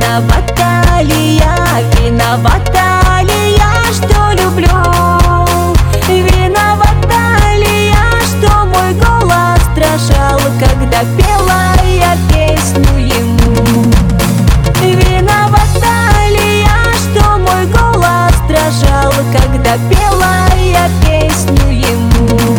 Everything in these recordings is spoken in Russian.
Виновата ли я, что люблю? Виновата ли я, что мой голос дрожал, когда пела я песню ему? Виновата ли я, что мой голос дрожал, когда пела я песню ему?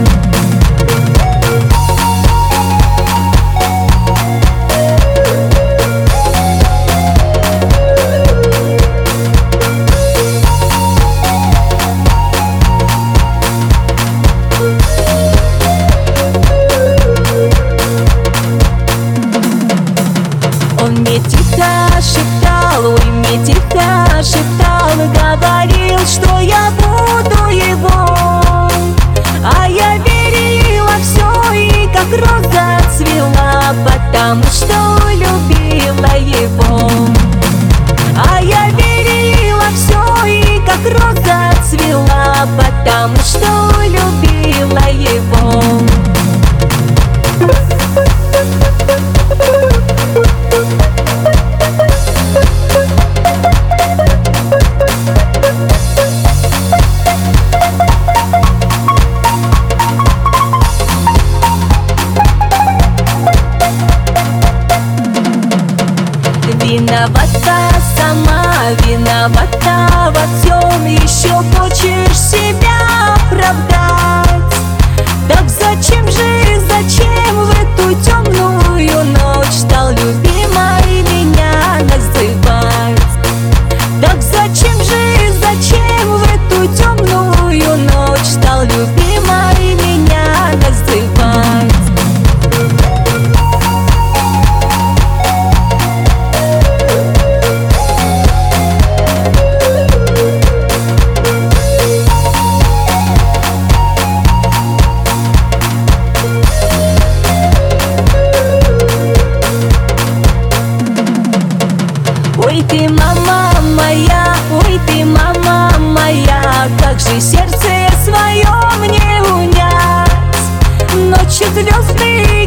Он мне тихо шептал, ой, мне тихо шептал, говорил, что я буду его. А я верила все, и как роза цвела, потому что любила его. А я верила все, и как роза цвела, потому что любила его. Виновата сама, виновата во всем, еще хочешь себя оправдать. Так зачем в эту темную ночь стал любимой меня называть? Так зачем в эту темную ночь стал любимой меня называть? Ой, ты, мама моя, ой, ты, мама моя, как же сердце свое мне унять? Ночью звезды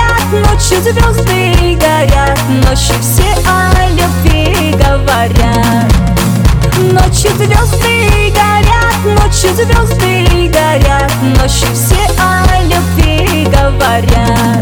горят, ночью все о любви говорят. Ночью звезды горят, ночью все о любви говорят.